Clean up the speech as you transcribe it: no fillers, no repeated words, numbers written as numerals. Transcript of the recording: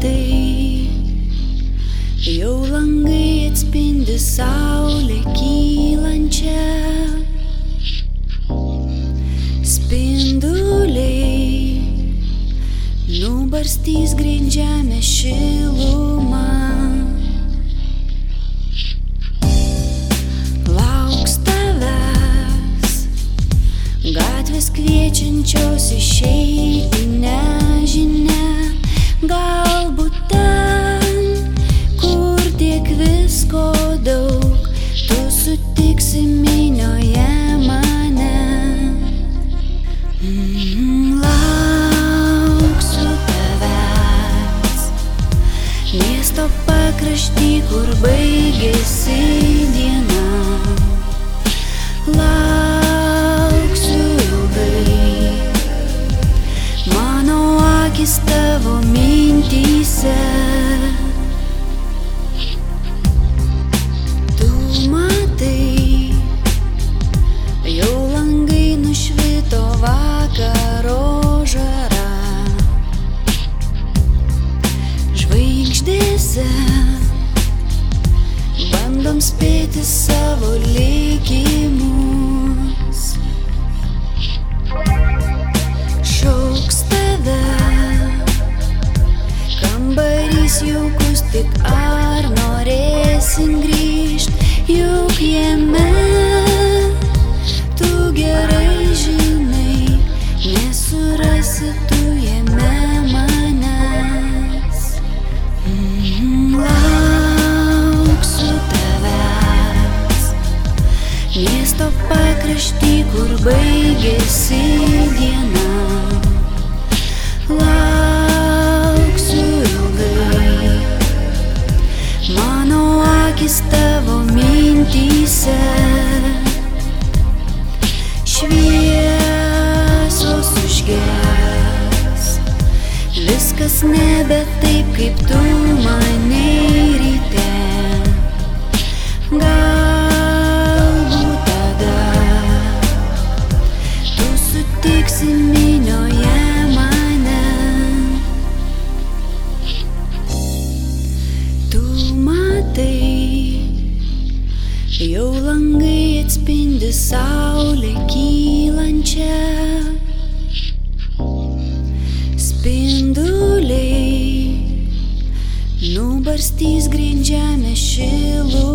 matai, jau langai atspindi saulę kylančią. Spinduliai nubarstys greit žemę šilumą. Lauks tavęs gatvės kviečiančios išeiti nežinia. Galbūt ten, kur tiek visko daug, tu sutiksi minioje mane. Lauksiu tavęs miesto pakrašty, kur baigėsi diena. Lauksiu ilgai, mano akis tavo mintyse. Tu matai, jau langai nušvito vakaro žara. Žvaigždėse bandom spėti savo likimus. Šauks tave kambarys jaukus, tik ar norėsi grįžt, juk jame tu gerai žinai, nesurasi tu jame manęs. Lauksiu tavęs miesto pakrašty, kur baigėsi diena. Lauksiu ilgai, mano akis tavo mintyse. Šviesos užges, viskas nebe taip, kaip tu manei ryte. Galbūt tada tu sutiksi minioje mane. Tu matai, jau langai atspindi saulę kylančią. Spinduliai nubarstys greit žemę šilumą.